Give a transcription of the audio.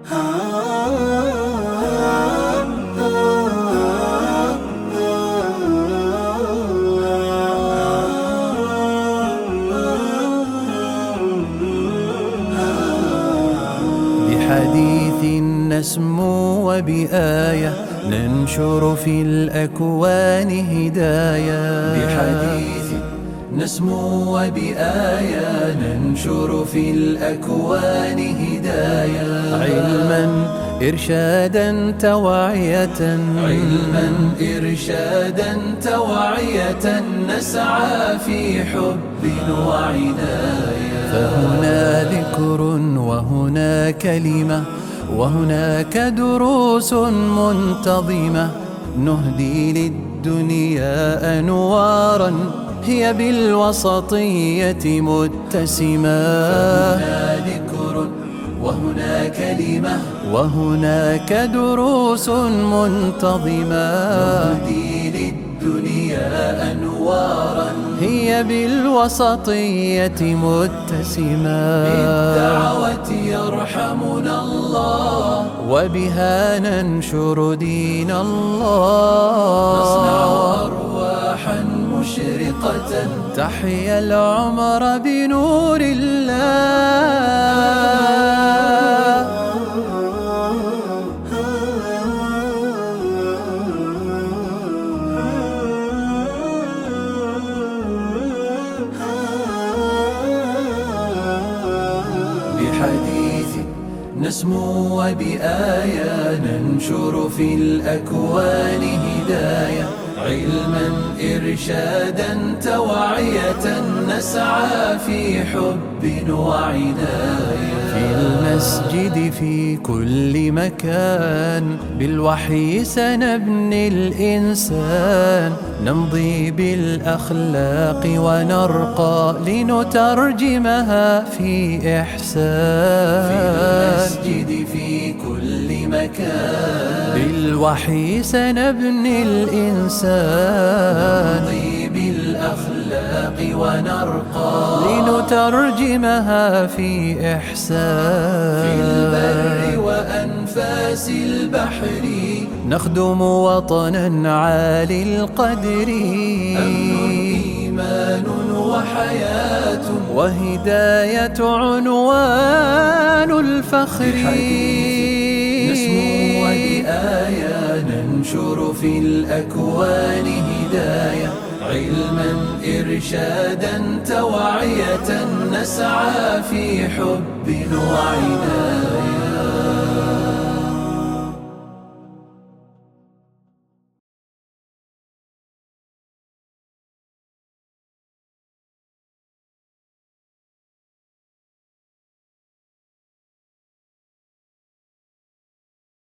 بحديث نسمو وبآية ننشر في الأكوان هدايا. بحديث نسمو وبآية ننشر في الأكوان هدايا. علما إرشادا توعية، علما إرشادا توعية، نسعى في حب وعناية. فهنا ذكر وهنا كلمة وهناك دروس منتظمة، نهدي للدنيا أنوارا هي بالوسطية متسمة. فهنا ذكر وهنا كلمة وهناك دروس منتظمة، نهدي للدنيا أنوارا هي بالوسطية متسمة. بالدعوة يرحمنا الله وبها ننشر دين الله. نصنع أرواحا مشرقة تحيا العمر بنور الله. بحديث نسمو وبآية ننشر في الأكوان هداية. علما إرشادا توعية، نسعى في حب وعناية. في المسجد في كل مكان بالوحي سنبني الإنسان، نمضي بالأخلاق ونرقى لنترجمها في إحسان. في المسجد في كل مكان بالوحي سنبني الإنسان، نمضي بالأخلاق ونرقى لنترجمها في إحسان. في البر وأنفاس البحر نخدم وطنا عالي القدر. أمن إيمان وحياة وهداية عنوان الفخر. نسمو وبآية ننشر في الأكوان هداية. علما إرشادا توعية، نسعى في حب وعناية.